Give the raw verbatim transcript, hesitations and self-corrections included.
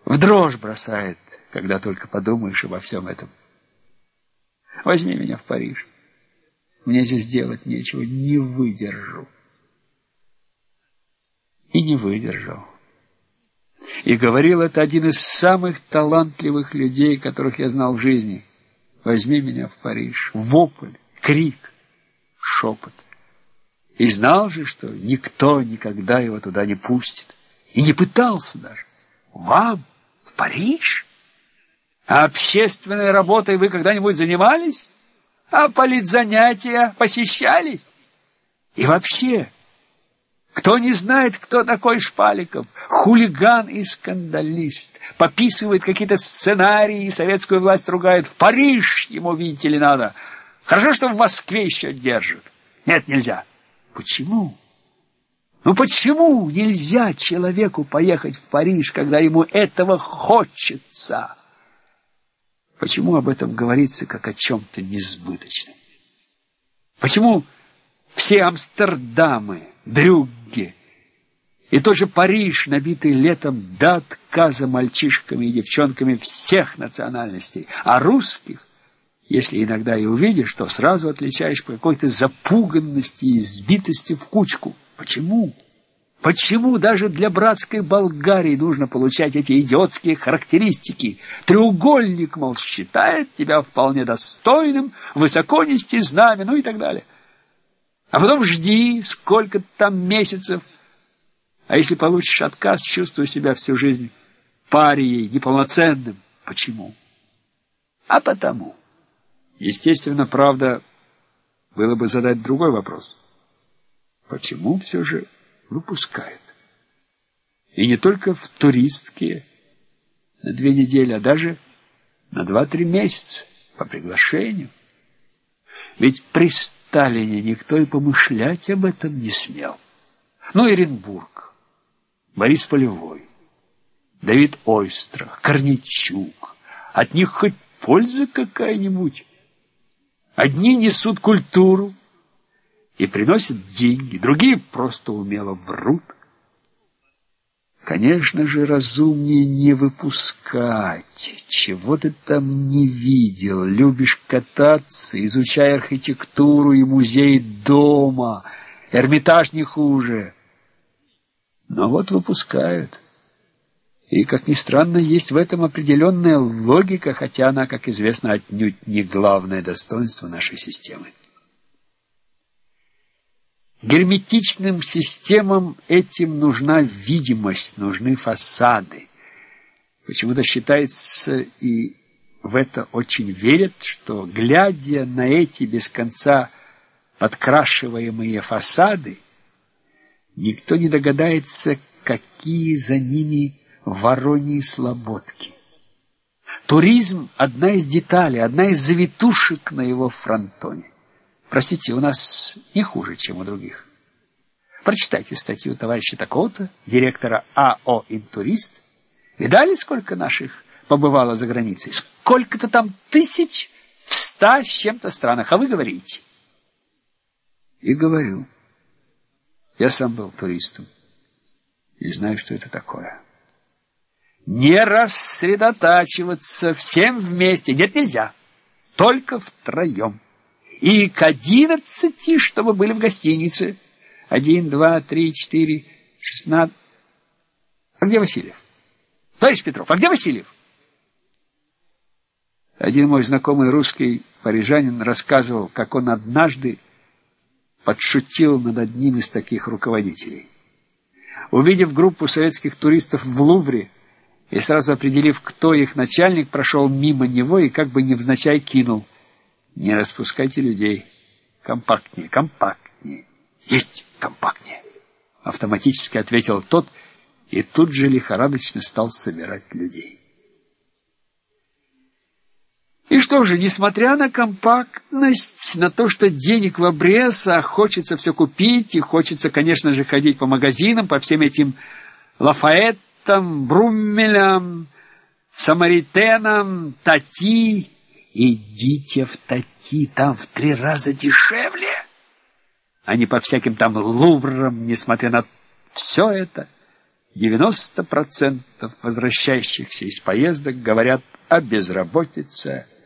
В дрожь бросает, когда только подумаешь обо всем этом. Возьми меня в Париж. Мне здесь делать нечего, не выдержу. И не выдержал. И говорил это один из самых талантливых людей, которых я знал в жизни. Возьми меня в Париж. Вопль, крик, шепот. И знал же, что никто никогда его туда не пустит. И не пытался даже. Вам в Париж? А общественной работой вы когда-нибудь занимались? А политзанятия посещали? И вообще, кто не знает, кто такой Шпаликов? Хулиган и скандалист. Пописывает какие-то сценарии, и советскую власть ругает. В Париж ему, видите ли, надо. Хорошо, что в Москве еще держат. Нет, нельзя. Почему? Ну почему нельзя человеку поехать в Париж, когда ему этого хочется? Почему об этом говорится, как о чем-то несбыточном? Почему все Амстердамы, Брюгге и тот же Париж, набитый летом до отказа мальчишками и девчонками всех национальностей, а русских, если иногда и увидишь, то сразу отличаешь по какой-то запуганности и сбитости в кучку? Почему? Почему даже для братской Болгарии нужно получать эти идиотские характеристики? Треугольник, мол, считает тебя вполне достойным, высоко нести знамя, ну и так далее. А потом жди, сколько там месяцев. А если получишь отказ, чувствуй себя всю жизнь парией, неполноценным. Почему? А потому. Естественно, правда, было бы задать другой вопрос. Почему все же выпускают? И не только в туристские на две недели, а даже на два-три месяца по приглашению. Ведь при Сталине никто и помышлять об этом не смел. Ну, Оренбург, Борис Полевой, Давид Ойстрах, Корничук. От них хоть польза какая-нибудь. Одни несут культуру и приносят деньги, другие просто умело врут. Конечно же, разумнее не выпускать. Чего ты там не видел? Любишь кататься, изучай архитектуру и музей дома. Эрмитаж не хуже. Но вот выпускают. И, как ни странно, есть в этом определенная логика, хотя она, как известно, отнюдь не главное достоинство нашей системы. Герметичным системам этим нужна видимость, нужны фасады. Почему-то считается, и в это очень верят, что, глядя на эти без конца подкрашиваемые фасады, никто не догадается, какие за ними вороньи слободки. Туризм – одна из деталей, одна из завитушек на его фронтоне. Простите, у нас не хуже, чем у других. Прочитайте статью товарища такого-то, директора АО «Интурист». Видали, сколько наших побывало за границей? Сколько-то там тысяч в ста с чем-то странах. А вы говорите. И говорю. Я сам был туристом и знаю, что это такое. Не рассредотачиваться всем вместе. Нет, нельзя. Только втроем. И к одиннадцати, чтобы были в гостинице. Один, два, три, четыре, шестнадцать. А где Васильев? Товарищ Петров, а где Васильев? Один мой знакомый русский парижанин рассказывал, как он однажды подшутил над одним из таких руководителей. Увидев группу советских туристов в Лувре и сразу определив, кто их начальник, прошел мимо него и как бы невзначай кинул: не распускайте людей. Компактнее, компактнее. Есть компактнее. Автоматически ответил тот и тут же лихорадочно стал собирать людей. И что же, несмотря на компактность, на то, что денег в обрез, а хочется все купить, и хочется, конечно же, ходить по магазинам, по всем этим Лафаэтам, Бруммелям, Самаритенам, Тати. Идите в Тати, там в три раза дешевле, а не по всяким там Луврам, несмотря на все это. девяносто процентов возвращающихся из поездок говорят о безработице,